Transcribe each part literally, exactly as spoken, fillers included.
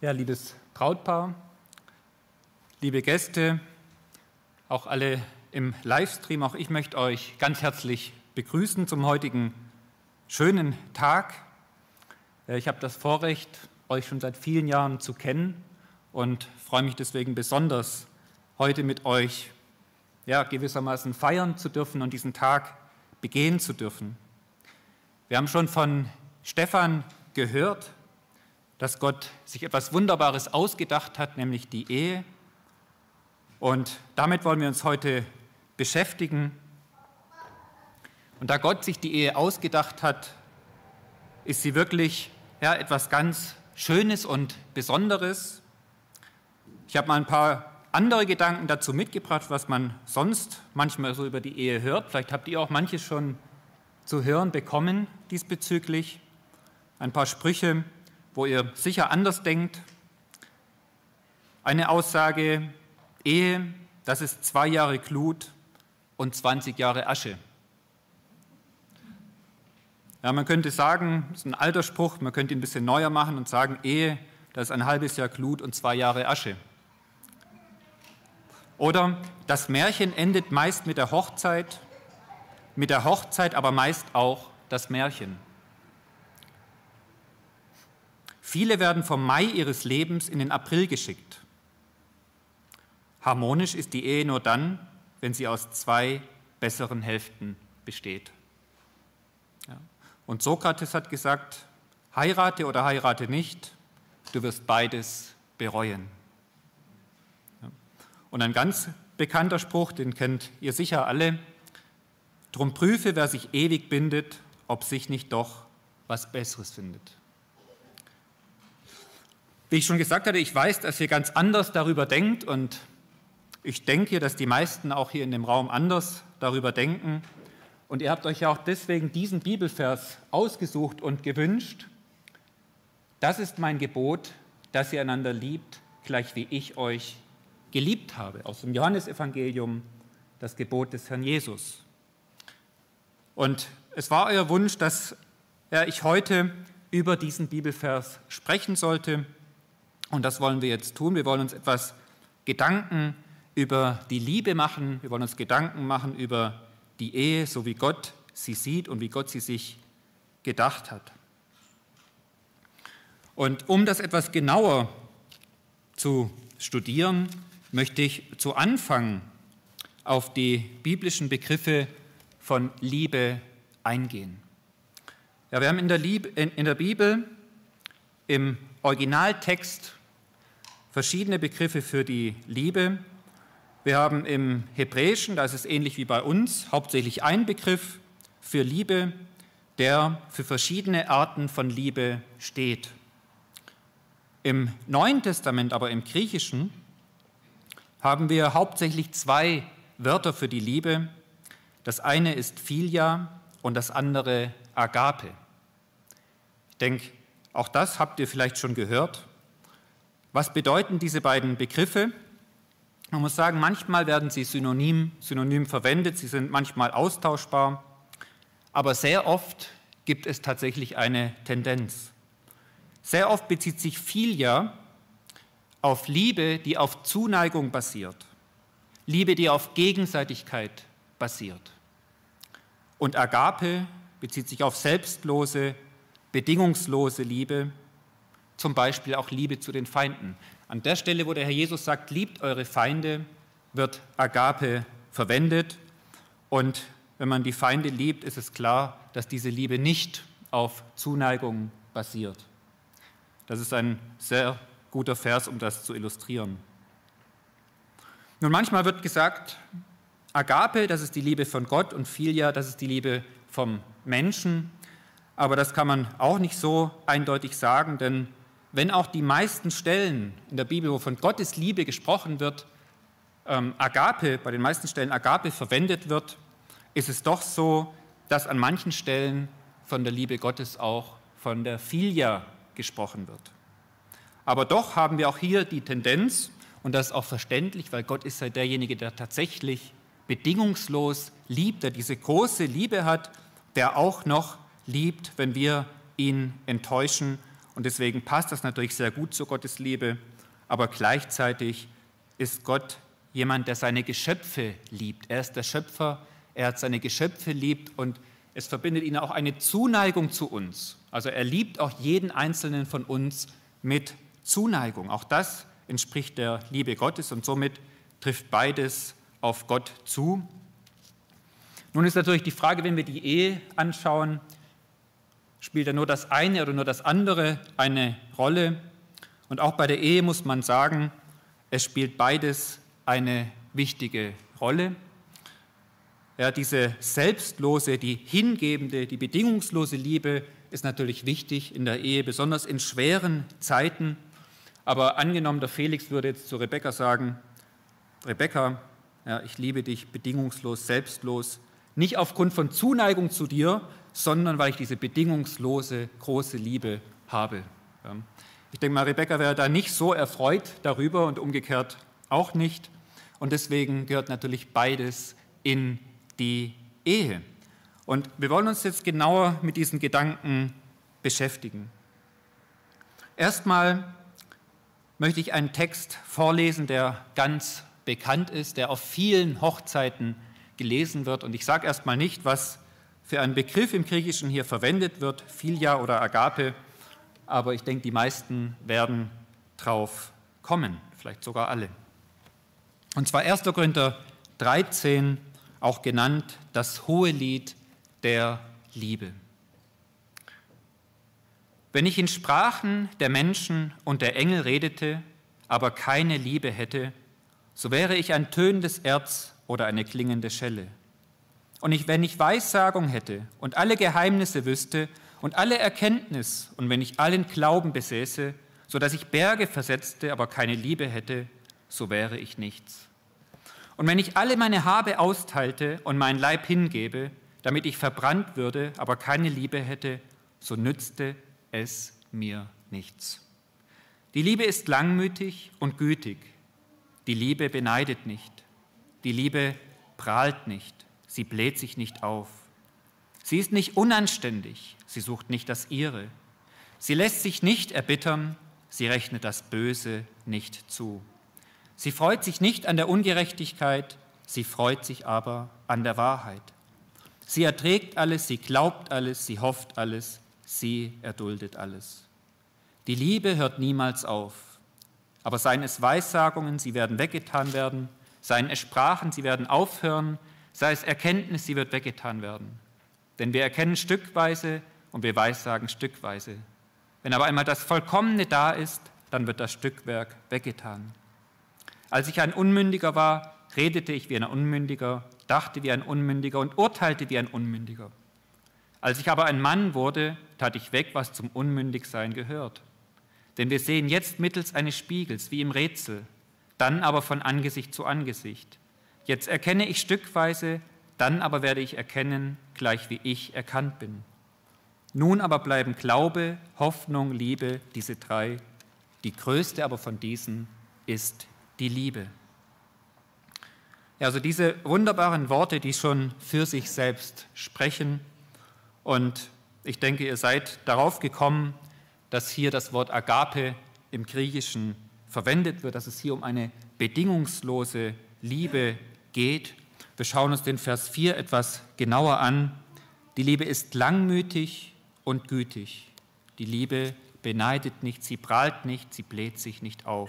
Ja, liebes Brautpaar, liebe Gäste, auch alle im Livestream, auch ich möchte euch ganz herzlich begrüßen zum heutigen schönen Tag. Ich habe das Vorrecht, euch schon seit vielen Jahren zu kennen und freue mich deswegen besonders, heute mit euch ja, gewissermaßen feiern zu dürfen und diesen Tag begehen zu dürfen. Wir haben schon von Stefan gehört, dass Gott sich etwas Wunderbares ausgedacht hat, nämlich die Ehe. Und damit wollen wir uns heute beschäftigen. Und da Gott sich die Ehe ausgedacht hat, ist sie wirklich ja, etwas ganz Schönes und Besonderes. Ich habe mal ein paar andere Gedanken dazu mitgebracht, was man sonst manchmal so über die Ehe hört. Vielleicht habt ihr auch manches schon zu hören bekommen diesbezüglich. Ein paar Sprüche, wo ihr sicher anders denkt. Eine Aussage: Ehe, das ist zwei Jahre Glut und zwanzig Jahre Asche. Ja, man könnte sagen, das ist ein alter Spruch, man könnte ihn ein bisschen neuer machen und sagen, Ehe, das ist ein halbes Jahr Glut und zwei Jahre Asche. Oder das Märchen endet meist mit der Hochzeit, mit der Hochzeit aber meist auch das Märchen. Viele werden vom Mai ihres Lebens in den April geschickt. Harmonisch ist die Ehe nur dann, wenn sie aus zwei besseren Hälften besteht. Ja. Und Sokrates hat gesagt, heirate oder heirate nicht, du wirst beides bereuen. Ja. Und ein ganz bekannter Spruch, den kennt ihr sicher alle, drum prüfe, wer sich ewig bindet, ob sich nicht doch was Besseres findet. Wie ich schon gesagt hatte, ich weiß, dass ihr ganz anders darüber denkt und ich denke, dass die meisten auch hier in dem Raum anders darüber denken. Und ihr habt euch ja auch deswegen diesen Bibelvers ausgesucht und gewünscht. Das ist mein Gebot, dass ihr einander liebt, gleich wie ich euch geliebt habe. Aus dem Johannesevangelium, das Gebot des Herrn Jesus. Und es war euer Wunsch, dass ja, ich heute über diesen Bibelvers sprechen sollte. Und das wollen wir jetzt tun. Wir wollen uns etwas Gedanken über die Liebe machen. Wir wollen uns Gedanken machen über die Ehe, so wie Gott sie sieht und wie Gott sie sich gedacht hat. Und um das etwas genauer zu studieren, möchte ich zu Anfang auf die biblischen Begriffe von Liebe eingehen. Ja, wir haben in der, Liebe, in, in der Bibel im Originaltext verschiedene Begriffe für die Liebe. Wir haben im Hebräischen, da ist es ähnlich wie bei uns, hauptsächlich ein Begriff für Liebe, der für verschiedene Arten von Liebe steht. Im Neuen Testament, aber im Griechischen, haben wir hauptsächlich zwei Wörter für die Liebe. Das eine ist Philia und das andere Agape. Ich denke, auch das habt ihr vielleicht schon gehört. Was bedeuten diese beiden Begriffe? Man muss sagen, manchmal werden sie synonym, synonym verwendet, sie sind manchmal austauschbar, aber sehr oft gibt es tatsächlich eine Tendenz. Sehr oft bezieht sich Philia auf Liebe, die auf Zuneigung basiert, Liebe, die auf Gegenseitigkeit basiert. Und Agape bezieht sich auf selbstlose, bedingungslose Liebe, zum Beispiel auch Liebe zu den Feinden. An der Stelle, wo der Herr Jesus sagt, liebt eure Feinde, wird Agape verwendet. Und wenn man die Feinde liebt, ist es klar, dass diese Liebe nicht auf Zuneigung basiert. Das ist ein sehr guter Vers, um das zu illustrieren. Nun, manchmal wird gesagt, Agape, das ist die Liebe von Gott und Philia, das ist die Liebe vom Menschen. Aber das kann man auch nicht so eindeutig sagen, denn wenn auch die meisten Stellen in der Bibel, wo von Gottes Liebe gesprochen wird, ähm, Agape, bei den meisten Stellen Agape verwendet wird, ist es doch so, dass an manchen Stellen von der Liebe Gottes auch von der Philia gesprochen wird. Aber doch haben wir auch hier die Tendenz, und das ist auch verständlich, weil Gott ist ja derjenige, der tatsächlich bedingungslos liebt, der diese große Liebe hat, der auch noch liebt, wenn wir ihn enttäuschen und deswegen passt das natürlich sehr gut zu Gottes Liebe, aber gleichzeitig ist Gott jemand, der seine Geschöpfe liebt. Er ist der Schöpfer, er hat seine Geschöpfe liebt und es verbindet ihn auch eine Zuneigung zu uns. Also er liebt auch jeden Einzelnen von uns mit Zuneigung. Auch das entspricht der Liebe Gottes und somit trifft beides auf Gott zu. Nun ist natürlich die Frage, wenn wir die Ehe anschauen, spielt ja nur das eine oder nur das andere eine Rolle? Und auch bei der Ehe muss man sagen, es spielt beides eine wichtige Rolle. Ja, diese selbstlose, die hingebende, die bedingungslose Liebe ist natürlich wichtig in der Ehe, besonders in schweren Zeiten. Aber angenommen, der Felix würde jetzt zu Rebekka sagen, Rebekka, ja, ich liebe dich bedingungslos, selbstlos, nicht aufgrund von Zuneigung zu dir, sondern weil ich diese bedingungslose, große Liebe habe. Ja. Ich denke mal, Rebekka wäre da nicht so erfreut darüber und umgekehrt auch nicht. Und deswegen gehört natürlich beides in die Ehe. Und wir wollen uns jetzt genauer mit diesen Gedanken beschäftigen. Erstmal möchte ich einen Text vorlesen, der ganz bekannt ist, der auf vielen Hochzeiten gelesen wird. Und ich sage erstmal nicht, was für ein Begriff im Griechischen hier verwendet wird, Philia oder Agape, aber ich denke, die meisten werden drauf kommen, vielleicht sogar alle. Und zwar erster Korinther dreizehn, auch genannt das Hohelied der Liebe. Wenn ich in Sprachen der Menschen und der Engel redete, aber keine Liebe hätte, so wäre ich ein tönendes Erz oder eine klingende Schelle. Und ich, wenn ich Weissagung hätte und alle Geheimnisse wüsste und alle Erkenntnis und wenn ich allen Glauben besäße, so dass ich Berge versetzte, aber keine Liebe hätte, so wäre ich nichts. Und wenn ich alle meine Habe austeilte und meinen Leib hingebe, damit ich verbrannt würde, aber keine Liebe hätte, so nützte es mir nichts. Die Liebe ist langmütig und gütig. Die Liebe beneidet nicht. Die Liebe prahlt nicht. Sie bläht sich nicht auf. Sie ist nicht unanständig. Sie sucht nicht das Ihre. Sie lässt sich nicht erbittern. Sie rechnet das Böse nicht zu. Sie freut sich nicht an der Ungerechtigkeit. Sie freut sich aber an der Wahrheit. Sie erträgt alles, sie glaubt alles, sie hofft alles, sie erduldet alles. Die Liebe hört niemals auf. Aber seien es Weissagungen, sie werden weggetan werden, seien es Sprachen, sie werden aufhören, sei es Erkenntnis, sie wird weggetan werden. Denn wir erkennen stückweise und wir weissagen stückweise. Wenn aber einmal das Vollkommene da ist, dann wird das Stückwerk weggetan. Als ich ein Unmündiger war, redete ich wie ein Unmündiger, dachte wie ein Unmündiger und urteilte wie ein Unmündiger. Als ich aber ein Mann wurde, tat ich weg, was zum Unmündigsein gehört. Denn wir sehen jetzt mittels eines Spiegels, wie im Rätsel, dann aber von Angesicht zu Angesicht. Jetzt erkenne ich stückweise, dann aber werde ich erkennen, gleich wie ich erkannt bin. Nun aber bleiben Glaube, Hoffnung, Liebe, diese drei. Die größte aber von diesen ist die Liebe. Ja, also diese wunderbaren Worte, die schon für sich selbst sprechen. Und ich denke, ihr seid darauf gekommen, dass hier das Wort Agape im Griechischen verwendet wird, dass es hier um eine bedingungslose Liebe geht. Wir schauen uns den Vers vier etwas genauer an. Die Liebe ist langmütig und gütig. Die Liebe beneidet nicht, sie prahlt nicht, sie bläht sich nicht auf.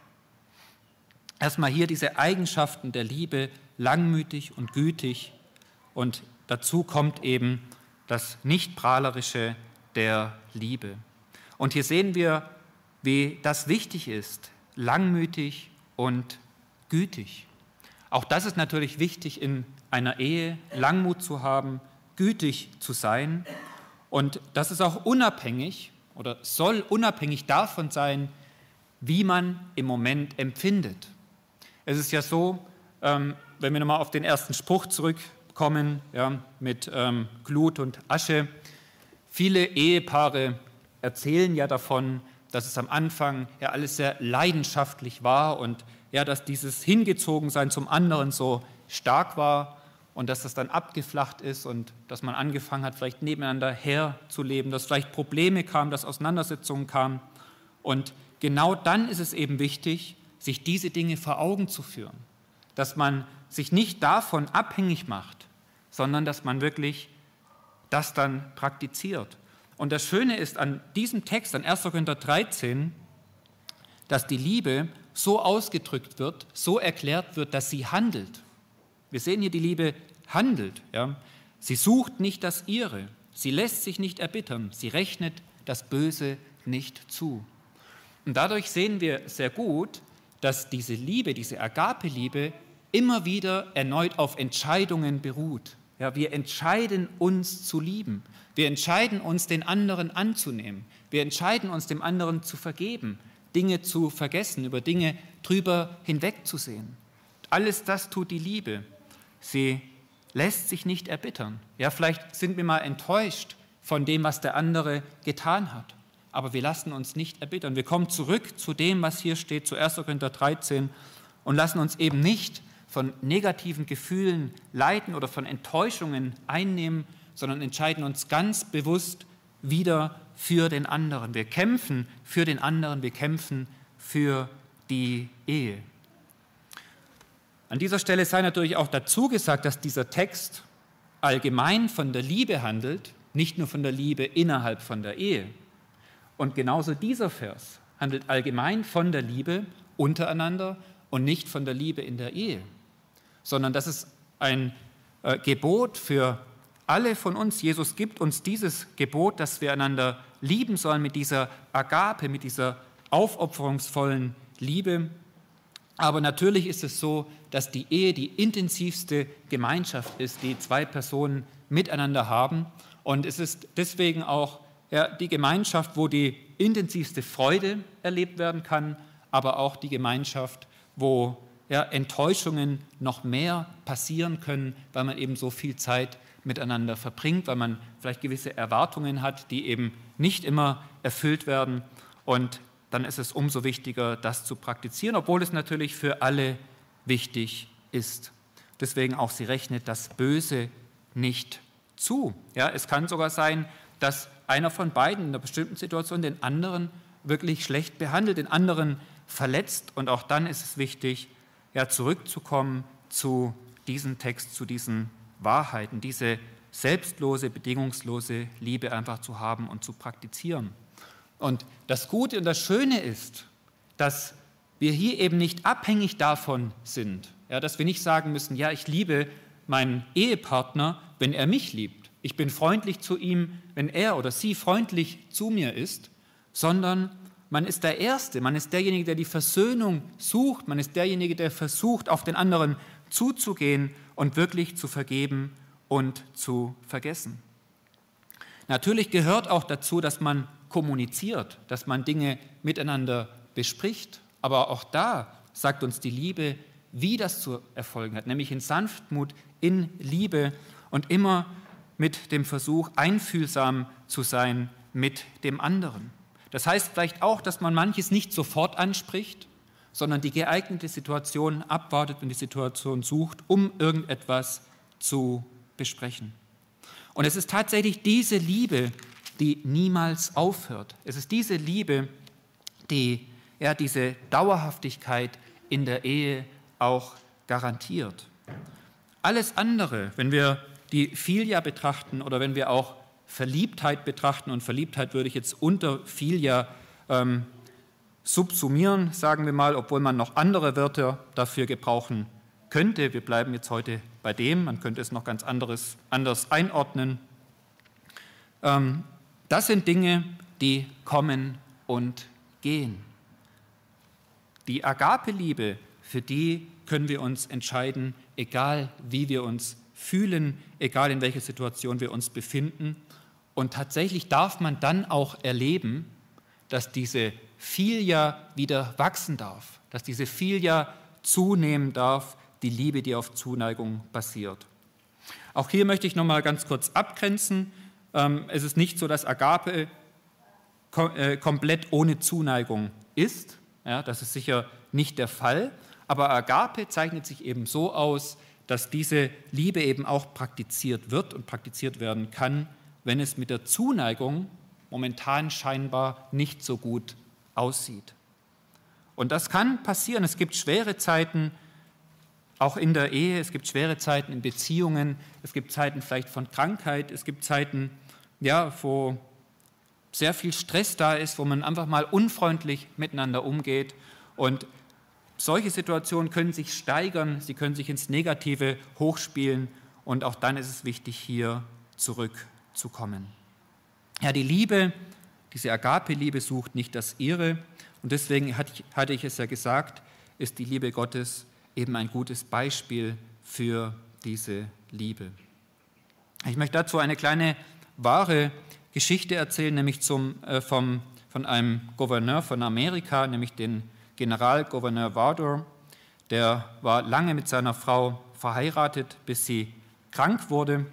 Erstmal hier diese Eigenschaften der Liebe, langmütig und gütig. Und dazu kommt eben das Nichtprahlerische der Liebe. Und hier sehen wir, wie das wichtig ist, langmütig und gütig. Auch das ist natürlich wichtig in einer Ehe, Langmut zu haben, gütig zu sein. Und das ist auch unabhängig oder soll unabhängig davon sein, wie man im Moment empfindet. Es ist ja so, ähm, wenn wir nochmal auf den ersten Spruch zurückkommen, ja, mit ähm, Glut und Asche. Viele Ehepaare erzählen ja davon, dass es am Anfang ja alles sehr leidenschaftlich war und ja, dass dieses Hingezogensein zum anderen so stark war. und dass das dann abgeflacht ist und dass man angefangen hat, vielleicht nebeneinander herzuleben, dass vielleicht Probleme kamen, dass Auseinandersetzungen kamen. Und genau dann ist es eben wichtig, sich diese Dinge vor Augen zu führen, dass man sich nicht davon abhängig macht, sondern dass man wirklich das dann praktiziert. Und das Schöne ist an diesem Text, an erster Korinther dreizehn, dass die Liebe so ausgedrückt wird, so erklärt wird, dass sie handelt. Wir sehen hier, die Liebe handelt. Ja? Sie sucht nicht das Ihre, sie lässt sich nicht erbittern, sie rechnet das Böse nicht zu. Und dadurch sehen wir sehr gut, dass diese Liebe, diese Agape-Liebe immer wieder erneut auf Entscheidungen beruht. Ja, wir entscheiden uns zu lieben. Wir entscheiden uns, den anderen anzunehmen. Wir entscheiden uns, dem anderen zu vergeben, Dinge zu vergessen, über Dinge drüber hinwegzusehen. Alles das tut die Liebe. Sie lässt sich nicht erbittern. Ja, vielleicht sind wir mal enttäuscht von dem, was der andere getan hat. Aber wir lassen uns nicht erbittern. Wir kommen zurück zu dem, was hier steht, zu erster Korinther dreizehn, und lassen uns eben nicht von negativen Gefühlen leiten oder von Enttäuschungen einnehmen, sondern entscheiden uns ganz bewusst wieder für den anderen. Wir kämpfen für den anderen, wir kämpfen für die Ehe. An dieser Stelle sei natürlich auch dazu gesagt, dass dieser Text allgemein von der Liebe handelt, nicht nur von der Liebe innerhalb von der Ehe. Und genauso dieser Vers handelt allgemein von der Liebe untereinander und nicht von der Liebe in der Ehe, sondern das ist ein äh, Gebot für alle von uns. Jesus gibt uns dieses Gebot, dass wir einander lieben sollen mit dieser Agape, mit dieser aufopferungsvollen Liebe. Aber natürlich ist es so, dass die Ehe die intensivste Gemeinschaft ist, die zwei Personen miteinander haben. Und es ist deswegen auch ja, die Gemeinschaft, wo die intensivste Freude erlebt werden kann, aber auch die Gemeinschaft, wo ja, Enttäuschungen noch mehr passieren können, weil man eben so viel Zeit miteinander verbringt, weil man vielleicht gewisse Erwartungen hat, die eben nicht immer erfüllt werden. Und dann ist es umso wichtiger, das zu praktizieren, obwohl es natürlich für alle wichtig ist. Deswegen auch, sie rechnet das Böse nicht zu. Ja, es kann sogar sein, dass einer von beiden in einer bestimmten Situation den anderen wirklich schlecht behandelt, den anderen verletzt. Und auch dann ist es wichtig, ja, zurückzukommen zu diesem Text, zu diesen Wahrheiten, diese selbstlose, bedingungslose Liebe einfach zu haben und zu praktizieren. Und das Gute und das Schöne ist, dass wir hier eben nicht abhängig davon sind, ja, dass wir nicht sagen müssen, ja, ich liebe meinen Ehepartner, wenn er mich liebt. Ich bin freundlich zu ihm, wenn er oder sie freundlich zu mir ist, sondern man ist der Erste, man ist derjenige, der die Versöhnung sucht, man ist derjenige, der versucht, auf den anderen zuzugehen und wirklich zu vergeben und zu vergessen. Natürlich gehört auch dazu, dass man kommuniziert, dass man Dinge miteinander bespricht, aber auch da sagt uns die Liebe, wie das zu erfolgen hat, nämlich in Sanftmut, in Liebe und immer mit dem Versuch, einfühlsam zu sein mit dem anderen. Das heißt vielleicht auch, dass man manches nicht sofort anspricht, sondern die geeignete Situation abwartet und die Situation sucht, um irgendetwas zu besprechen. Und es ist tatsächlich diese Liebe, die niemals aufhört. Es ist diese Liebe, die ja, diese Dauerhaftigkeit in der Ehe auch garantiert. Alles andere, wenn wir die Philia betrachten oder wenn wir auch Verliebtheit betrachten, und Verliebtheit würde ich jetzt unter Philia ähm, subsumieren, sagen wir mal, obwohl man noch andere Wörter dafür gebrauchen könnte. Wir bleiben jetzt heute bei dem, man könnte es noch ganz anderes, anders einordnen. Ähm, das sind Dinge, die kommen und gehen. Die Agape-Liebe, für die können wir uns entscheiden, egal wie wir uns fühlen, egal in welcher Situation wir uns befinden. Und tatsächlich darf man dann auch erleben, dass diese Philia wieder wachsen darf, dass diese Philia zunehmen darf, die Liebe, die auf Zuneigung basiert. Auch hier möchte ich noch mal ganz kurz abgrenzen. Es ist nicht so, dass Agape komplett ohne Zuneigung ist. Ja, das ist sicher nicht der Fall. Aber Agape zeichnet sich eben so aus, dass diese Liebe eben auch praktiziert wird und praktiziert werden kann, wenn es mit der Zuneigung momentan scheinbar nicht so gut aussieht. Und das kann passieren. Es gibt schwere Zeiten, auch in der Ehe, es gibt schwere Zeiten in Beziehungen, es gibt Zeiten vielleicht von Krankheit, es gibt Zeiten, ja, wo sehr viel Stress da ist, wo man einfach mal unfreundlich miteinander umgeht. Und solche Situationen können sich steigern, sie können sich ins Negative hochspielen und auch dann ist es wichtig, hier zurückzukommen. Ja, die Liebe, diese Agape-Liebe sucht nicht das Ihre und deswegen hatte ich es ja gesagt, ist die Liebe Gottes eben ein gutes Beispiel für diese Liebe. Ich möchte dazu eine kleine wahre Geschichte erzählen, nämlich zum, äh, vom, von einem Gouverneur von Amerika, nämlich den Generalgouverneur Wardour. Der war lange mit seiner Frau verheiratet, bis sie krank wurde.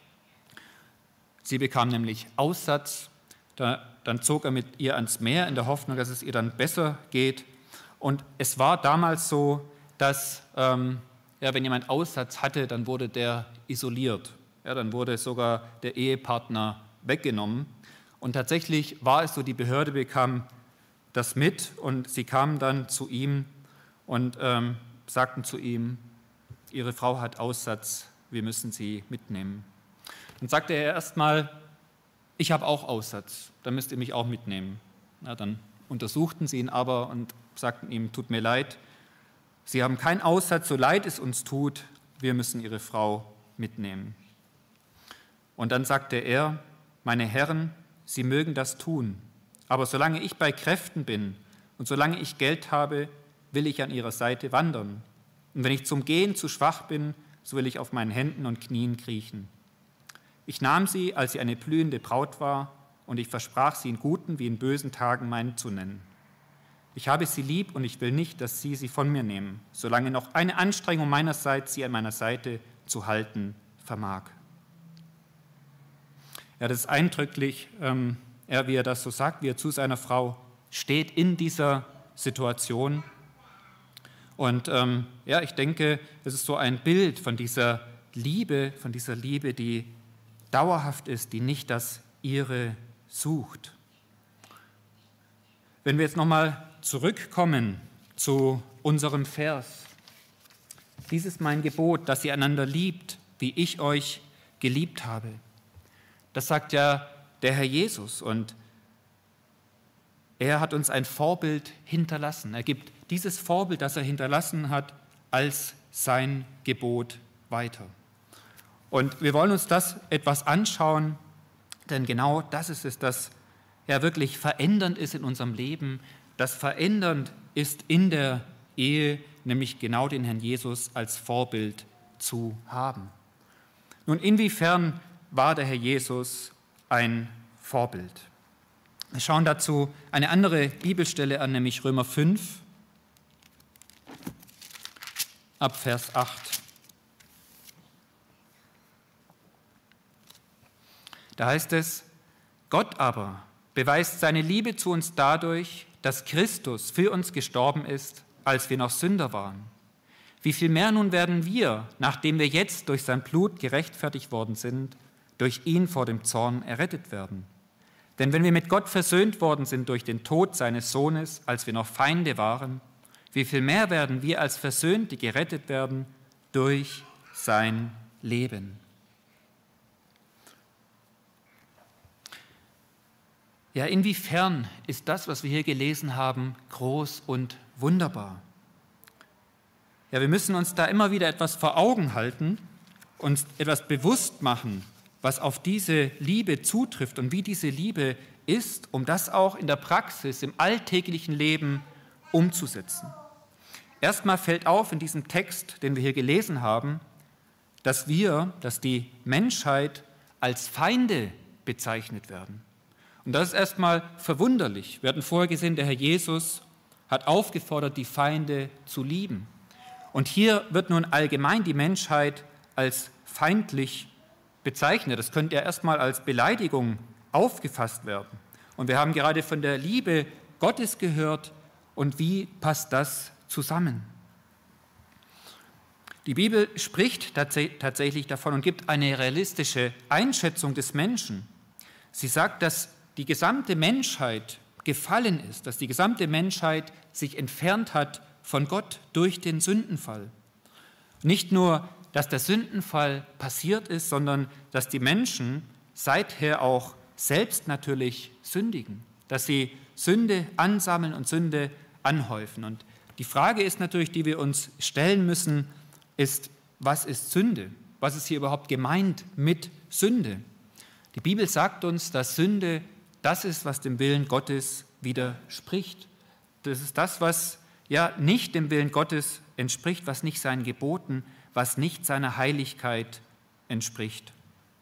Sie bekam nämlich Aussatz. Da, dann zog er mit ihr ans Meer in der Hoffnung, dass es ihr dann besser geht. Und es war damals so, dass ähm, ja, wenn jemand Aussatz hatte, dann wurde der isoliert. Ja, dann wurde sogar der Ehepartner weggenommen. Und tatsächlich war es so, die Behörde bekam das mit und sie kamen dann zu ihm und ähm, sagten zu ihm, Ihre Frau hat Aussatz, wir müssen sie mitnehmen. Dann sagte er erstmal, ich habe auch Aussatz, dann müsst ihr mich auch mitnehmen. Na, dann untersuchten sie ihn aber und sagten ihm, tut mir leid, Sie haben keinen Aussatz, so leid es uns tut, wir müssen Ihre Frau mitnehmen. Und dann sagte er, meine Herren, Sie mögen das tun, aber solange ich bei Kräften bin und solange ich Geld habe, will ich an Ihrer Seite wandern. Und wenn ich zum Gehen zu schwach bin, so will ich auf meinen Händen und Knien kriechen. Ich nahm sie, als sie eine blühende Braut war, und ich versprach sie in guten wie in bösen Tagen meinen zu nennen. Ich habe sie lieb und ich will nicht, dass sie sie von mir nehmen, solange noch eine Anstrengung meinerseits sie an meiner Seite zu halten vermag. Ja, das ist eindrücklich, ähm, er, wie er das so sagt, wie er zu seiner Frau steht in dieser Situation. Und ähm, ja, ich denke, es ist so ein Bild von dieser Liebe, von dieser Liebe, die dauerhaft ist, die nicht das Ihre sucht. Wenn wir jetzt nochmal zurückkommen zu unserem Vers. Dies ist mein Gebot, dass ihr einander liebt, wie ich euch geliebt habe. Das sagt ja der Herr Jesus und er hat uns ein Vorbild hinterlassen. Er gibt dieses Vorbild, das er hinterlassen hat, als sein Gebot weiter. Und wir wollen uns das etwas anschauen, denn genau das ist es, das ja wirklich verändernd ist in unserem Leben, das verändernd ist in der Ehe, nämlich genau den Herrn Jesus als Vorbild zu haben. Nun, inwiefern war der Herr Jesus ein Vorbild? Wir schauen dazu eine andere Bibelstelle an, nämlich Römer fünf, ab Vers acht. Da heißt es, Gott aber beweist seine Liebe zu uns dadurch, dass Christus für uns gestorben ist, als wir noch Sünder waren. Wie viel mehr nun werden wir, nachdem wir jetzt durch sein Blut gerechtfertigt worden sind, durch ihn vor dem Zorn errettet werden? Denn wenn wir mit Gott versöhnt worden sind durch den Tod seines Sohnes, als wir noch Feinde waren, wie viel mehr werden wir als Versöhnte gerettet werden durch sein Leben? Ja, inwiefern ist das, was wir hier gelesen haben, groß und wunderbar? Ja, wir müssen uns da immer wieder etwas vor Augen halten, uns etwas bewusst machen, was auf diese Liebe zutrifft und wie diese Liebe ist, um das auch in der Praxis, im alltäglichen Leben umzusetzen. Erstmal fällt auf in diesem Text, den wir hier gelesen haben, dass wir, dass die Menschheit als Feinde bezeichnet werden. Und das ist erstmal verwunderlich. Wir hatten vorher gesehen, der Herr Jesus hat aufgefordert, die Feinde zu lieben. Und hier wird nun allgemein die Menschheit als feindlich bezeichnet. Das könnte ja erstmal als Beleidigung aufgefasst werden. Und wir haben gerade von der Liebe Gottes gehört. Und wie passt das zusammen? Die Bibel spricht tatsächlich davon und gibt eine realistische Einschätzung des Menschen. Sie sagt, dass die gesamte Menschheit gefallen ist, dass die gesamte Menschheit sich entfernt hat von Gott durch den Sündenfall. Nicht nur, dass der Sündenfall passiert ist, sondern dass die Menschen seither auch selbst natürlich sündigen, dass sie Sünde ansammeln und Sünde anhäufen. Und die Frage ist natürlich, die wir uns stellen müssen, ist, was ist Sünde? Was ist hier überhaupt gemeint mit Sünde? Die Bibel sagt uns, dass Sünde das ist, was dem Willen Gottes widerspricht. Das ist das, was ja nicht dem Willen Gottes entspricht, was nicht seinen Geboten, was nicht seiner Heiligkeit entspricht.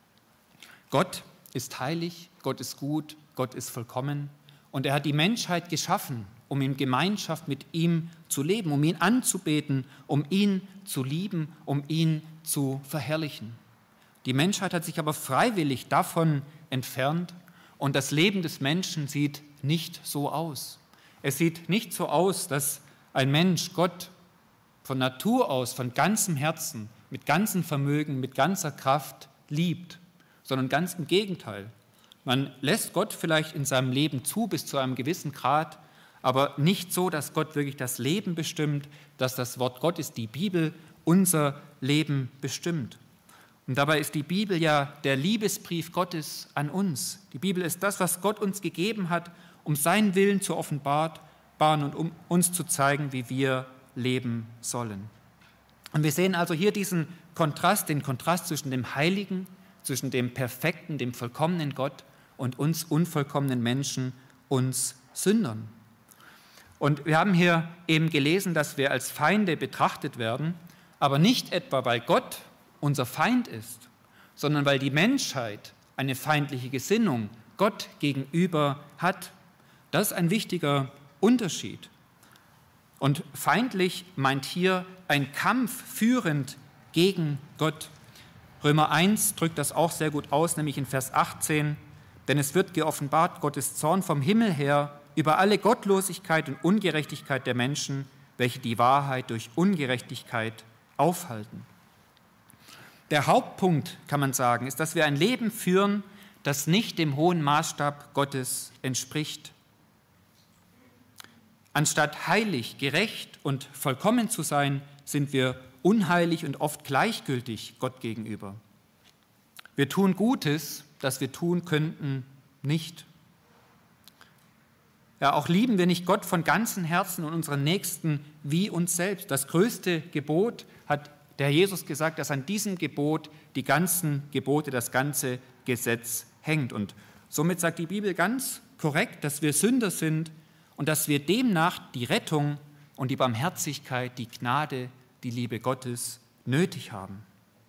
Gott ist heilig, Gott ist gut, Gott ist vollkommen und er hat die Menschheit geschaffen, um in Gemeinschaft mit ihm zu leben, um ihn anzubeten, um ihn zu lieben, um ihn zu verherrlichen. Die Menschheit hat sich aber freiwillig davon entfernt und das Leben des Menschen sieht nicht so aus. Es sieht nicht so aus, dass ein Mensch Gott von Natur aus, von ganzem Herzen, mit ganzem Vermögen, mit ganzer Kraft liebt, sondern ganz im Gegenteil. Man lässt Gott vielleicht in seinem Leben zu bis zu einem gewissen Grad, aber nicht so, dass Gott wirklich das Leben bestimmt, dass das Wort Gottes, die Bibel, unser Leben bestimmt. Und dabei ist die Bibel ja der Liebesbrief Gottes an uns. Die Bibel ist das, was Gott uns gegeben hat, um seinen Willen zu offenbaren und um uns zu zeigen, wie wir leben sollen. Und wir sehen also hier diesen Kontrast, den Kontrast zwischen dem Heiligen, zwischen dem perfekten, dem vollkommenen Gott und uns unvollkommenen Menschen, uns Sündern. Und wir haben hier eben gelesen, dass wir als Feinde betrachtet werden, aber nicht etwa, weil Gott unser Feind ist, sondern weil die Menschheit eine feindliche Gesinnung Gott gegenüber hat. Das ist ein wichtiger Unterschied. Und feindlich meint hier ein Kampf führend gegen Gott. Römer eins drückt das auch sehr gut aus, nämlich in Vers achtzehn. Denn es wird geoffenbart Gottes Zorn vom Himmel her über alle Gottlosigkeit und Ungerechtigkeit der Menschen, welche die Wahrheit durch Ungerechtigkeit aufhalten. Der Hauptpunkt, kann man sagen, ist, dass wir ein Leben führen, das nicht dem hohen Maßstab Gottes entspricht. Anstatt heilig, gerecht und vollkommen zu sein, sind wir unheilig und oft gleichgültig Gott gegenüber. Wir tun Gutes, das wir tun könnten, nicht. Ja, auch lieben wir nicht Gott von ganzem Herzen und unseren Nächsten wie uns selbst. Das größte Gebot hat der Herr Jesus gesagt, dass an diesem Gebot die ganzen Gebote, das ganze Gesetz hängt. Und somit sagt die Bibel ganz korrekt, dass wir Sünder sind und dass wir demnach die Rettung und die Barmherzigkeit, die Gnade, die Liebe Gottes nötig haben.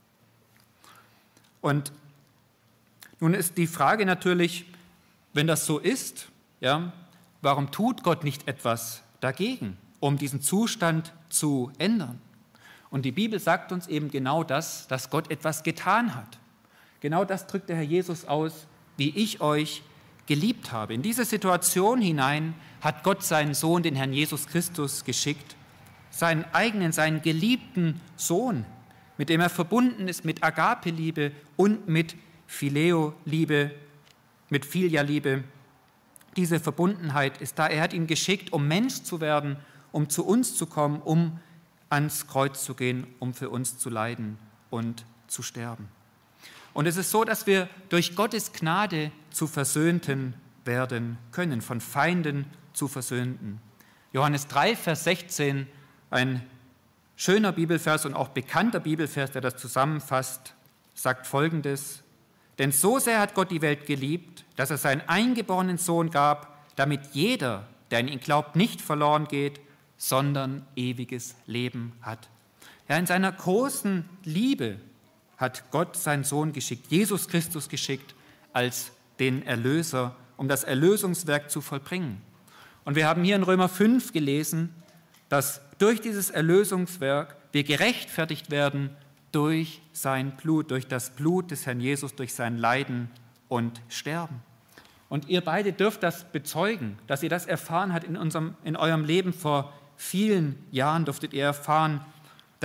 Und nun ist die Frage natürlich, wenn das so ist, ja, warum tut Gott nicht etwas dagegen, um diesen Zustand zu ändern? Und die Bibel sagt uns eben genau das, dass Gott etwas getan hat. Genau das drückt der Herr Jesus aus, wie ich euch geliebt habe. In diese Situation hinein hat Gott seinen Sohn, den Herrn Jesus Christus, geschickt, seinen eigenen, seinen geliebten Sohn, mit dem er verbunden ist mit Agape-Liebe und mit Phileo-Liebe, mit Filia-Liebe. Diese Verbundenheit ist da. Er hat ihn geschickt, um Mensch zu werden, um zu uns zu kommen, um ans Kreuz zu gehen, um für uns zu leiden und zu sterben. Und es ist so, dass wir durch Gottes Gnade zu Versöhnten werden können, von Feinden zu Versöhnten. Johannes drei, Vers sechzehn, ein schöner Bibelvers und auch bekannter Bibelvers, der das zusammenfasst, sagt Folgendes: Denn so sehr hat Gott die Welt geliebt, dass er seinen eingeborenen Sohn gab, damit jeder, der an ihn glaubt, nicht verloren geht, sondern ewiges Leben hat. Ja, in seiner großen Liebe hat Gott seinen Sohn geschickt, Jesus Christus geschickt, als den Erlöser, um das Erlösungswerk zu vollbringen. Und wir haben hier in Römer fünf gelesen, dass durch dieses Erlösungswerk wir gerechtfertigt werden durch sein Blut, durch das Blut des Herrn Jesus, durch sein Leiden und Sterben. Und ihr beide dürft das bezeugen, dass ihr das erfahren habt in, unserem, in eurem Leben vor vielen Jahren, durftet ihr erfahren, dass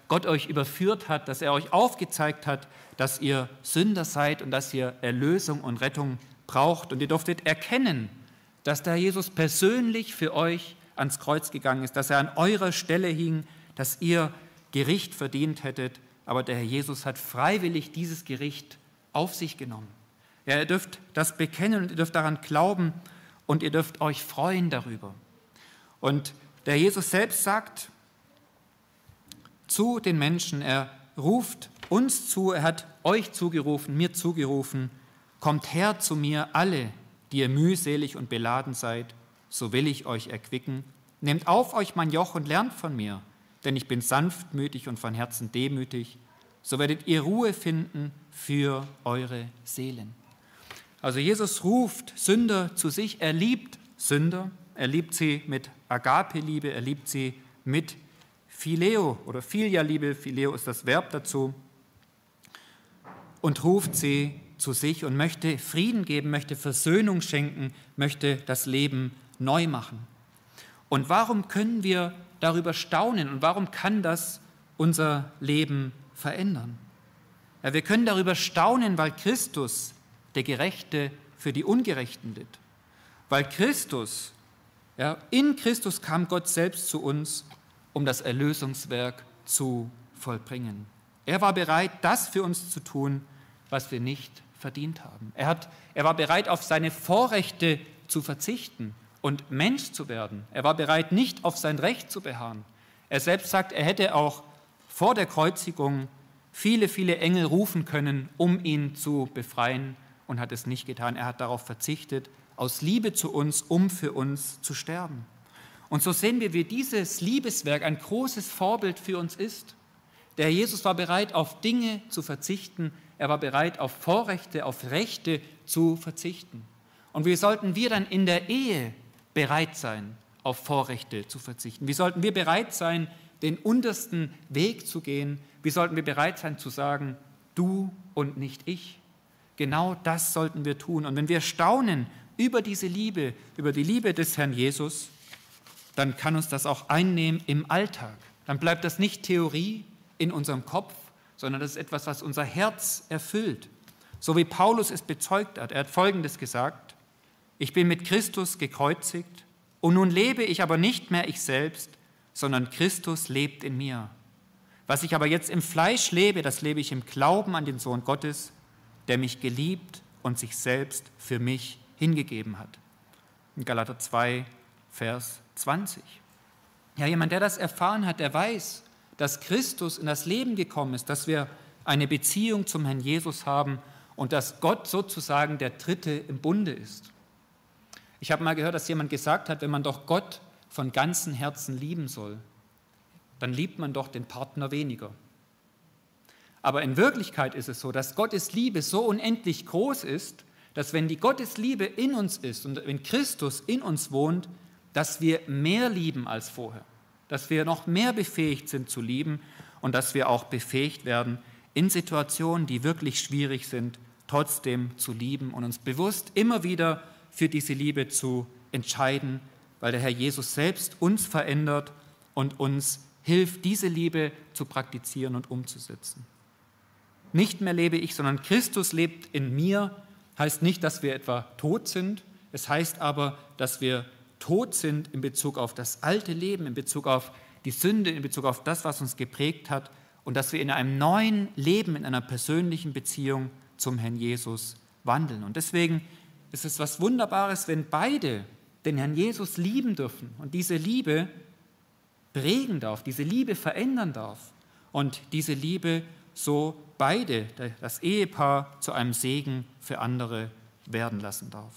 Gott euch überführt hat, dass er euch aufgezeigt hat, dass ihr Sünder seid und dass ihr Erlösung und Rettung braucht. Und ihr durftet erkennen, dass der Jesus persönlich für euch ans Kreuz gegangen ist, dass er an eurer Stelle hing, dass ihr Gericht verdient hättet, aber der Herr Jesus hat freiwillig dieses Gericht auf sich genommen. Ja, ihr dürft das bekennen und ihr dürft daran glauben und ihr dürft euch freuen darüber. Und der Jesus selbst sagt zu den Menschen, er ruft uns zu, er hat euch zugerufen, mir zugerufen, kommt her zu mir alle, die ihr mühselig und beladen seid, so will ich euch erquicken. Nehmt auf euch mein Joch und lernt von mir, denn ich bin sanftmütig und von Herzen demütig, so werdet ihr Ruhe finden für eure Seelen. Also Jesus ruft Sünder zu sich, er liebt Sünder, er liebt sie mit Agape-Liebe, er liebt sie mit Phileo oder Philia-Liebe, Phileo ist das Verb dazu, und ruft sie zu sich und möchte Frieden geben, möchte Versöhnung schenken, möchte das Leben neu machen. Und warum können wir darüber staunen und warum kann das unser Leben verändern? Ja, wir können darüber staunen, weil Christus, der Gerechte, für die Ungerechten litt. Weil Christus, ja, in Christus kam Gott selbst zu uns, um das Erlösungswerk zu vollbringen. Er war bereit, das für uns zu tun, was wir nicht verdient haben. Er, hat, er war bereit, auf seine Vorrechte zu verzichten und Mensch zu werden. Er war bereit, nicht auf sein Recht zu beharren. Er selbst sagt, er hätte auch vor der Kreuzigung viele, viele Engel rufen können, um ihn zu befreien, und hat es nicht getan. Er hat darauf verzichtet, aus Liebe zu uns, um für uns zu sterben. Und so sehen wir, wie dieses Liebeswerk ein großes Vorbild für uns ist. Der Jesus war bereit, auf Dinge zu verzichten. Er war bereit, auf Vorrechte, auf Rechte zu verzichten. Und wie sollten wir dann in der Ehe bereit sein, auf Vorrechte zu verzichten? Wie sollten wir bereit sein, den untersten Weg zu gehen? Wie sollten wir bereit sein zu sagen, du und nicht ich? Genau das sollten wir tun. Und wenn wir staunen über diese Liebe, über die Liebe des Herrn Jesus, dann kann uns das auch einnehmen im Alltag. Dann bleibt das nicht Theorie in unserem Kopf, sondern das ist etwas, was unser Herz erfüllt. So wie Paulus es bezeugt hat. Er hat Folgendes gesagt: Ich bin mit Christus gekreuzigt und nun lebe ich aber nicht mehr ich selbst, sondern Christus lebt in mir. Was ich aber jetzt im Fleisch lebe, das lebe ich im Glauben an den Sohn Gottes, der mich geliebt und sich selbst für mich hingegeben hat. In Galater zwei, Vers zwanzig. Ja, jemand, der das erfahren hat, der weiß, dass Christus in das Leben gekommen ist, dass wir eine Beziehung zum Herrn Jesus haben und dass Gott sozusagen der Dritte im Bunde ist. Ich habe mal gehört, dass jemand gesagt hat, wenn man doch Gott von ganzem Herzen lieben soll, dann liebt man doch den Partner weniger. Aber in Wirklichkeit ist es so, dass Gottes Liebe so unendlich groß ist, dass wenn die Gottes Liebe in uns ist und wenn Christus in uns wohnt, dass wir mehr lieben als vorher, dass wir noch mehr befähigt sind zu lieben und dass wir auch befähigt werden, in Situationen, die wirklich schwierig sind, trotzdem zu lieben und uns bewusst immer wieder für diese Liebe zu entscheiden, weil der Herr Jesus selbst uns verändert und uns hilft, diese Liebe zu praktizieren und umzusetzen. Nicht mehr lebe ich, sondern Christus lebt in mir, heißt nicht, dass wir etwa tot sind. Es heißt aber, dass wir tot sind in Bezug auf das alte Leben, in Bezug auf die Sünde, in Bezug auf das, was uns geprägt hat und dass wir in einem neuen Leben, in einer persönlichen Beziehung zum Herrn Jesus wandeln. Und deswegen ist es was Wunderbares, wenn beide den Herrn Jesus lieben dürfen und diese Liebe prägen darf, diese Liebe verändern darf und diese Liebe so beide, das Ehepaar, zu einem Segen für andere werden lassen darf.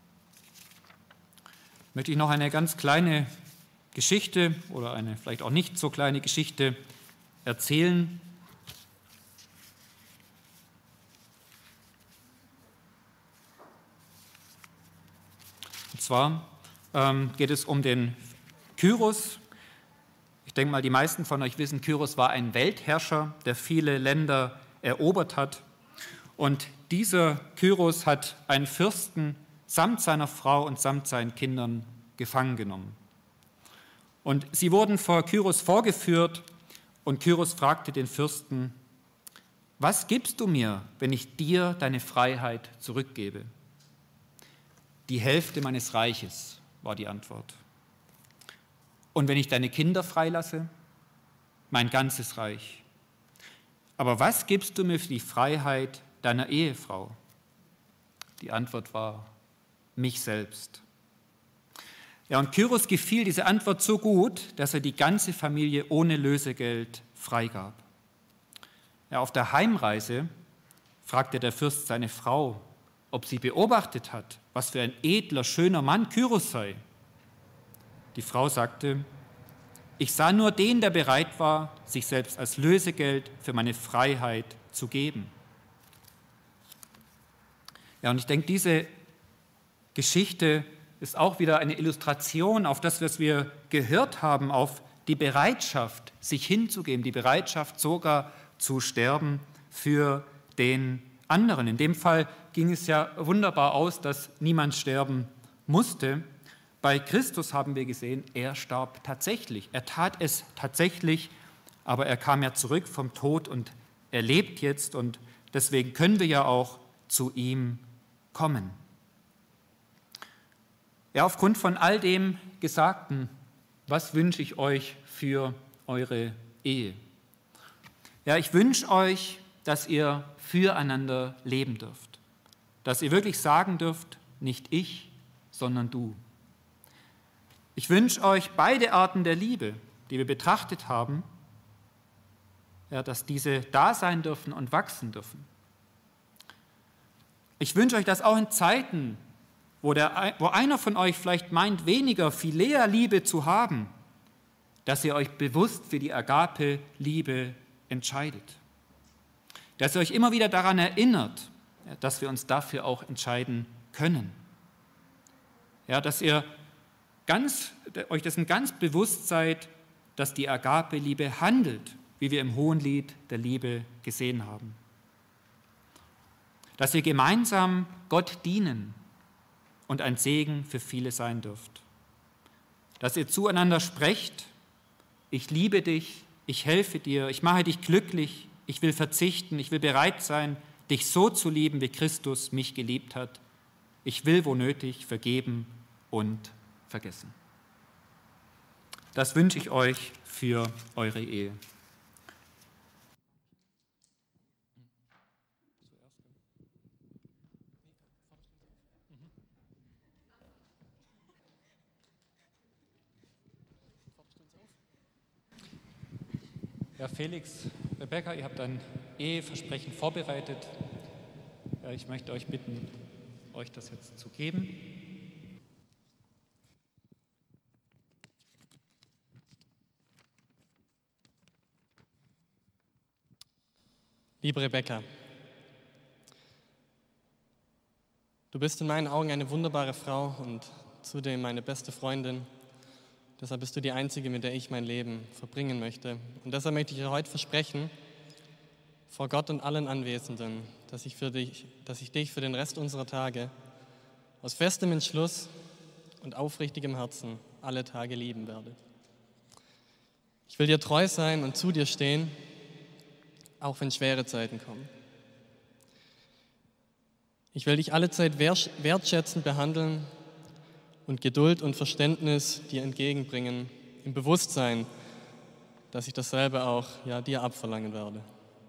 Möchte ich noch eine ganz kleine Geschichte oder eine vielleicht auch nicht so kleine Geschichte erzählen. Und zwar ähm, geht es um den Kyros. Ich denke mal, die meisten von euch wissen, Kyros war ein Weltherrscher, der viele Länder erobert hat. Und dieser Kyros hat einen Fürsten samt seiner Frau und samt seinen Kindern gefangen genommen. Und sie wurden vor Kyros vorgeführt Und Kyros fragte den Fürsten: Was gibst du mir, wenn ich dir deine Freiheit zurückgebe? Die Hälfte meines Reiches, war die Antwort. Und wenn ich deine Kinder freilasse? Mein ganzes Reich. Aber was gibst du mir für die Freiheit deiner Ehefrau? Die Antwort war: mich selbst. Ja, und Kyros gefiel diese Antwort so gut, dass er die ganze Familie ohne Lösegeld freigab. Ja, auf der Heimreise fragte der Fürst seine Frau, ob sie beobachtet hat, was für ein edler, schöner Mann Kyros sei. Die Frau sagte: Ich sah nur den, der bereit war, sich selbst als Lösegeld für meine Freiheit zu geben. Ja, und ich denke, diese Geschichte ist auch wieder eine Illustration auf das, was wir gehört haben, auf die Bereitschaft, sich hinzugeben, die Bereitschaft sogar zu sterben für den anderen. In dem Fall ging es ja wunderbar aus, dass niemand sterben musste. Bei Christus haben wir gesehen, er starb tatsächlich. Er tat es tatsächlich, aber er kam ja zurück vom Tod und er lebt jetzt und deswegen können wir ja auch zu ihm kommen. Ja, aufgrund von all dem Gesagten, was wünsche ich euch für eure Ehe? Ja, ich wünsche euch, dass ihr füreinander leben dürft. Dass ihr wirklich sagen dürft, nicht ich, sondern du. Ich wünsche euch beide Arten der Liebe, die wir betrachtet haben, ja, dass diese da sein dürfen und wachsen dürfen. Ich wünsche euch, dass auch in Zeiten, wo, der, wo einer von euch vielleicht meint, weniger Philea-Liebe zu haben, dass ihr euch bewusst für die Agape-Liebe entscheidet. Dass ihr euch immer wieder daran erinnert, dass wir uns dafür auch entscheiden können. Ja, dass ihr ganz, euch dessen ganz bewusst seid, dass die Agape-Liebe handelt, wie wir im Hohenlied der Liebe gesehen haben. Dass ihr gemeinsam Gott dienen und ein Segen für viele sein dürft. Dass ihr zueinander sprecht: Ich liebe dich, ich helfe dir, ich mache dich glücklich, ich will verzichten, ich will bereit sein, dich so zu lieben, wie Christus mich geliebt hat. Ich will, wo nötig, vergeben und vergessen. Das wünsche ich euch für eure Ehe. Ja, Felix, Rebecca, ihr habt ein Eheversprechen vorbereitet. Ja, ich möchte euch bitten, euch das jetzt zu geben. Liebe Rebecca, du bist in meinen Augen eine wunderbare Frau und zudem meine beste Freundin. Deshalb bist du die Einzige, mit der ich mein Leben verbringen möchte. Und deshalb möchte ich dir heute versprechen, vor Gott und allen Anwesenden, dass ich, für dich, dass ich dich für den Rest unserer Tage aus festem Entschluss und aufrichtigem Herzen alle Tage lieben werde. Ich will dir treu sein und zu dir stehen, auch wenn schwere Zeiten kommen. Ich will dich alle Zeit wertschätzend behandeln und Geduld und Verständnis dir entgegenbringen, im Bewusstsein, dass ich dasselbe auch ja, dir abverlangen werde.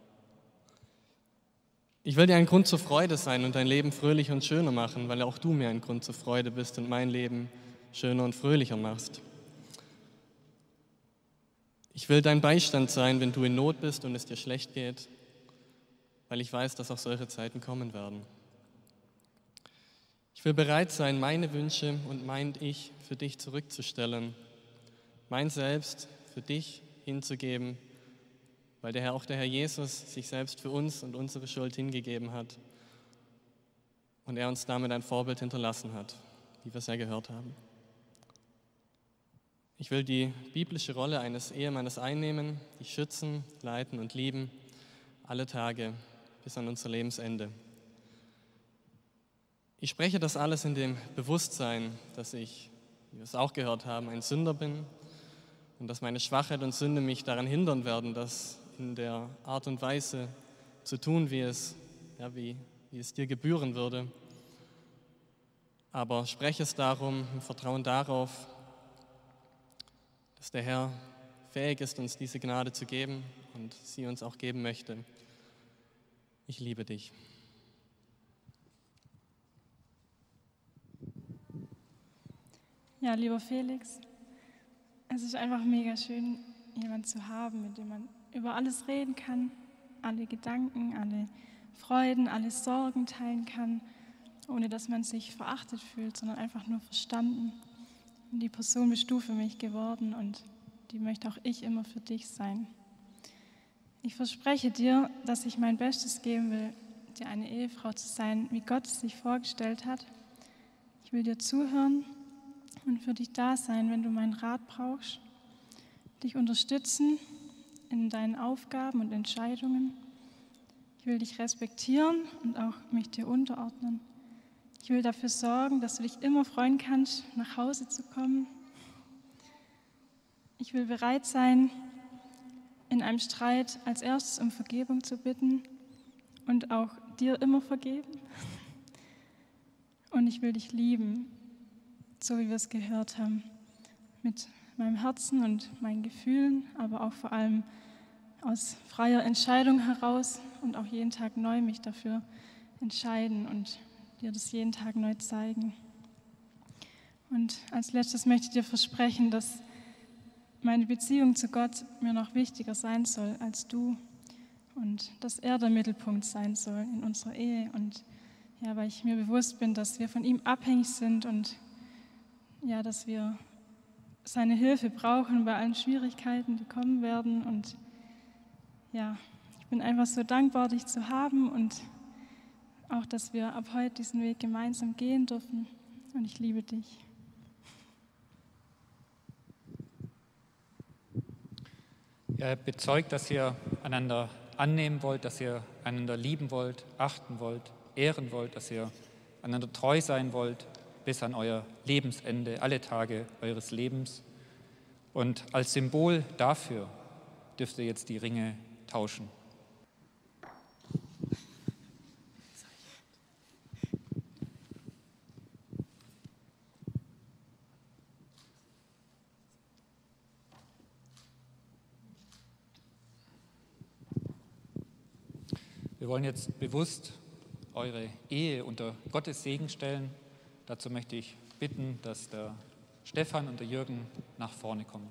Ich will dir ein Grund zur Freude sein und dein Leben fröhlicher und schöner machen, weil auch du mir ein Grund zur Freude bist und mein Leben schöner und fröhlicher machst. Ich will dein Beistand sein, wenn du in Not bist und es dir schlecht geht, weil ich weiß, dass auch solche Zeiten kommen werden. Ich will bereit sein, meine Wünsche und mein Ich für dich zurückzustellen, mein Selbst für dich hinzugeben, weil der Herr, auch der Herr Jesus sich selbst für uns und unsere Schuld hingegeben hat und er uns damit ein Vorbild hinterlassen hat, wie wir es ja gehört haben. Ich will die biblische Rolle eines Ehemannes einnehmen, dich schützen, leiten und lieben, alle Tage bis an unser Lebensende. Ich spreche das alles in dem Bewusstsein, dass ich, wie wir es auch gehört haben, ein Sünder bin und dass meine Schwachheit und Sünde mich daran hindern werden, das in der Art und Weise zu tun, wie es, ja, wie, wie es dir gebühren würde. Aber spreche es darum im Vertrauen darauf, dass der Herr fähig ist, uns diese Gnade zu geben und sie uns auch geben möchte. Ich liebe dich. Ja, lieber Felix, es ist einfach mega schön, jemanden zu haben, mit dem man über alles reden kann, alle Gedanken, alle Freuden, alle Sorgen teilen kann, ohne dass man sich verachtet fühlt, sondern einfach nur verstanden. Und die Person bist du für mich geworden und die möchte auch ich immer für dich sein. Ich verspreche dir, dass ich mein Bestes geben will, dir eine Ehefrau zu sein, wie Gott es sich vorgestellt hat. Ich will dir zuhören und für dich da sein, wenn du meinen Rat brauchst, dich unterstützen in deinen Aufgaben und Entscheidungen. Ich will dich respektieren und auch mich dir unterordnen. Ich will dafür sorgen, dass du dich immer freuen kannst, nach Hause zu kommen. Ich will bereit sein, in einem Streit als erstes um Vergebung zu bitten und auch dir immer vergeben. Und ich will dich lieben, so wie wir es gehört haben, mit meinem Herzen und meinen Gefühlen, aber auch vor allem aus freier Entscheidung heraus und auch jeden Tag neu mich dafür entscheiden und dir das jeden Tag neu zeigen. Und als letztes möchte ich dir versprechen, dass meine Beziehung zu Gott mir noch wichtiger sein soll als du und dass er der Mittelpunkt sein soll in unserer Ehe. Und ja, weil ich mir bewusst bin, dass wir von ihm abhängig sind und ja, dass wir seine Hilfe brauchen bei allen Schwierigkeiten, die kommen werden. Und ja, ich bin einfach so dankbar, dich zu haben und auch, dass wir ab heute diesen Weg gemeinsam gehen dürfen. Und ich liebe dich. Ihr bezeugt, dass ihr einander annehmen wollt, dass ihr einander lieben wollt, achten wollt, ehren wollt, dass ihr einander treu sein wollt bis an euer Lebensende, alle Tage eures Lebens. Und als Symbol dafür dürft ihr jetzt die Ringe tauschen. Wir wollen jetzt bewusst eure Ehe unter Gottes Segen stellen. Dazu möchte ich bitten, dass der Stefan und der Jürgen nach vorne kommen.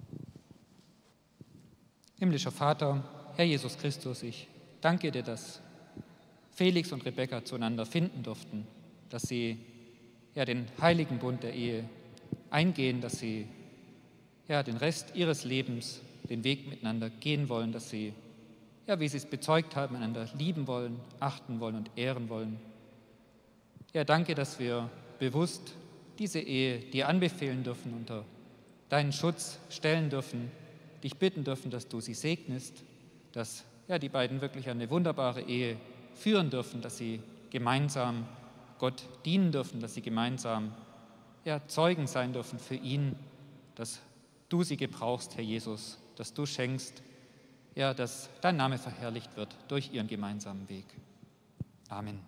Himmlischer Vater, Herr Jesus Christus, ich danke dir, dass Felix und Rebekka zueinander finden durften, dass sie ja, den heiligen Bund der Ehe eingehen, dass sie ja, den Rest ihres Lebens den Weg miteinander gehen wollen, dass sie ja, wie sie es bezeugt haben, einander lieben wollen, achten wollen und ehren wollen. Ja, danke, dass wir bewusst diese Ehe dir anbefehlen dürfen, unter deinen Schutz stellen dürfen, dich bitten dürfen, dass du sie segnest, dass ja, die beiden wirklich eine wunderbare Ehe führen dürfen, dass sie gemeinsam Gott dienen dürfen, dass sie gemeinsam ja, Zeugen sein dürfen für ihn, dass du sie gebrauchst, Herr Jesus, dass du schenkst, ja, dass dein Name verherrlicht wird durch ihren gemeinsamen Weg. Amen.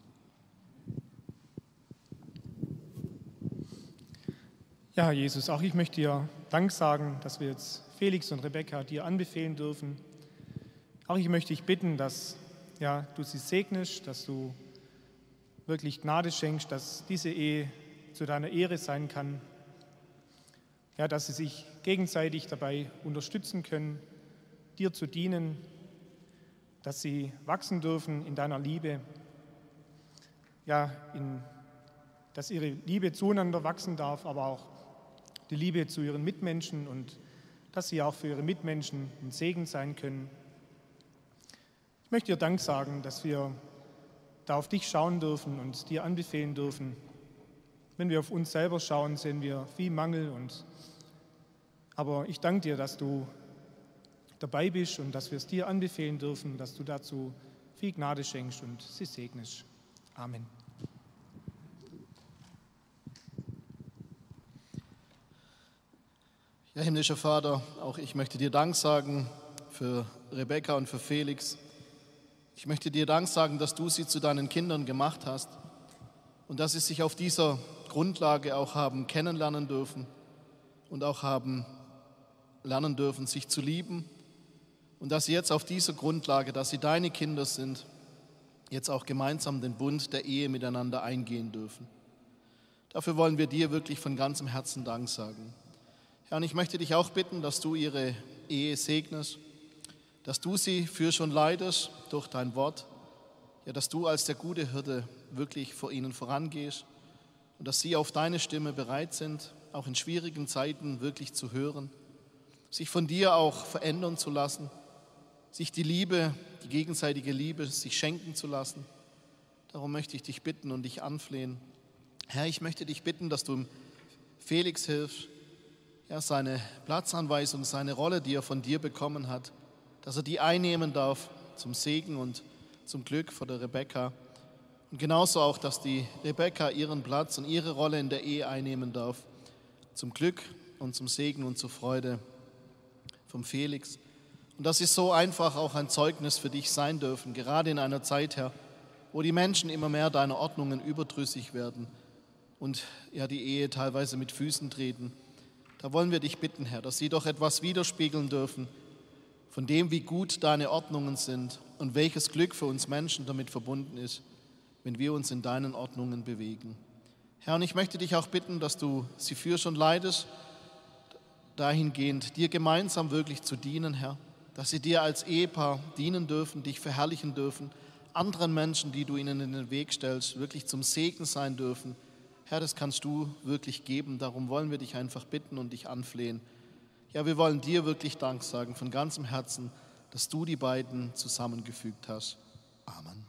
Ja, Jesus, auch ich möchte dir Dank sagen, dass wir jetzt Felix und Rebekka dir anbefehlen dürfen. Auch ich möchte dich bitten, dass ja, du sie segnest, dass du wirklich Gnade schenkst, dass diese Ehe zu deiner Ehre sein kann. Ja, dass sie sich gegenseitig dabei unterstützen können, dir zu dienen, dass sie wachsen dürfen in deiner Liebe, ja, in, dass ihre Liebe zueinander wachsen darf, aber auch die Liebe zu ihren Mitmenschen und dass sie auch für ihre Mitmenschen ein Segen sein können. Ich möchte dir Dank sagen, dass wir da auf dich schauen dürfen und dir anbefehlen dürfen. Wenn wir auf uns selber schauen, sehen wir viel Mangel. Und, aber ich danke dir, dass du dabei bist und dass wir es dir anbefehlen dürfen, dass du dazu viel Gnade schenkst und sie segnest. Amen. Ja, himmlischer Vater, auch ich möchte dir Dank sagen für Rebecca und für Felix. Ich möchte dir Dank sagen, dass du sie zu deinen Kindern gemacht hast und dass sie sich auf dieser Grundlage auch haben kennenlernen dürfen und auch haben lernen dürfen, sich zu lieben und dass sie jetzt auf dieser Grundlage, dass sie deine Kinder sind, jetzt auch gemeinsam den Bund der Ehe miteinander eingehen dürfen. Dafür wollen wir dir wirklich von ganzem Herzen Dank sagen. Herr, und ich möchte dich auch bitten, dass du ihre Ehe segnest, dass du sie für schon leidest durch dein Wort, ja, dass du als der gute Hirte wirklich vor ihnen vorangehst und dass sie auf deine Stimme bereit sind, auch in schwierigen Zeiten wirklich zu hören, sich von dir auch verändern zu lassen, sich die Liebe, die gegenseitige Liebe, sich schenken zu lassen. Darum möchte ich dich bitten und dich anflehen. Herr, ich möchte dich bitten, dass du Felix hilfst, ja, seine Platzanweisung, seine Rolle, die er von dir bekommen hat, dass er die einnehmen darf zum Segen und zum Glück vor der Rebecca. Und genauso auch, dass die Rebecca ihren Platz und ihre Rolle in der Ehe einnehmen darf, zum Glück und zum Segen und zur Freude vom Felix. Und dass sie so einfach auch ein Zeugnis für dich sein dürfen, gerade in einer Zeit, Herr, wo die Menschen immer mehr deiner Ordnungen überdrüssig werden und ja die Ehe teilweise mit Füßen treten. Da wollen wir dich bitten, Herr, dass sie doch etwas widerspiegeln dürfen von dem, wie gut deine Ordnungen sind und welches Glück für uns Menschen damit verbunden ist, wenn wir uns in deinen Ordnungen bewegen. Herr, und ich möchte dich auch bitten, dass du sie für schon leidest, dahingehend dir gemeinsam wirklich zu dienen, Herr, dass sie dir als Ehepaar dienen dürfen, dich verherrlichen dürfen, anderen Menschen, die du ihnen in den Weg stellst, wirklich zum Segen sein dürfen. Herr, das kannst du wirklich geben, darum wollen wir dich einfach bitten und dich anflehen. Ja, wir wollen dir wirklich Dank sagen von ganzem Herzen, dass du die beiden zusammengefügt hast. Amen.